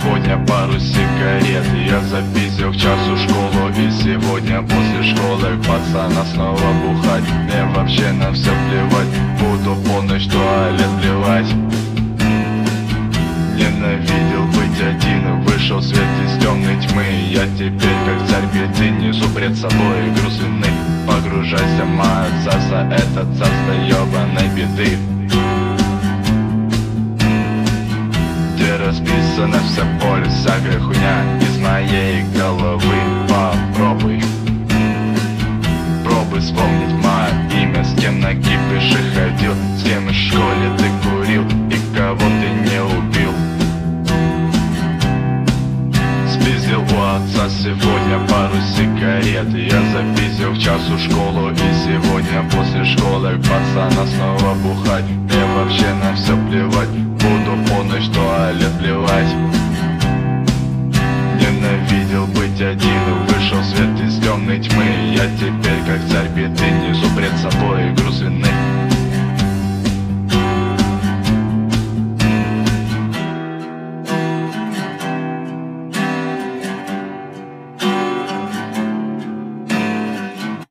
сегодня пару сигарет. Я запиздил к часу школу, и сегодня после школы пацана снова бухать. Мне вообще на все плевать, буду полночь в туалет плевать. Ненавидел быть один, вышел свет из темной тьмы. Я теперь как царь беды, несу пред собой груз вины. Погружайся, моя царство, это царство ебаной беды, где расписана вся боль, всякая хуйня из моей головы. Попробуй, пробуй вспомнить мое имя, с кем на кипише ходил, с кем в школе ты курил и кого ты не убил. Спиздил у отца сегодня пару сигарет. Я запиздил в часу школу, и сегодня после школы пацана снова бухать. Мне вообще на все плевать, буду полночь в туалет плевать. Ненавидел быть один, вышел свет из темной тьмы. Я теперь как царь беды, несу пред собой груз вины.